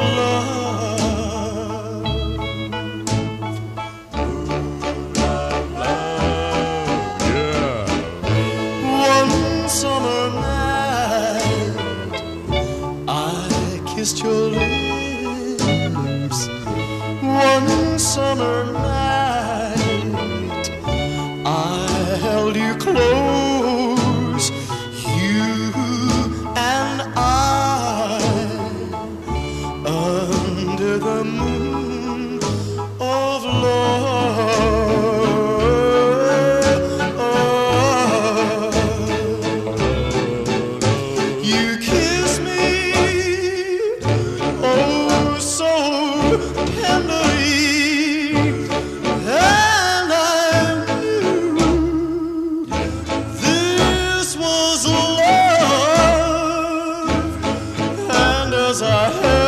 love. Yeah. One summer night I kissed your lips. One summer night I held you close, you and I, under the moon of love. You kissed me, oh, so tenderly, and I knew this was love. And as I held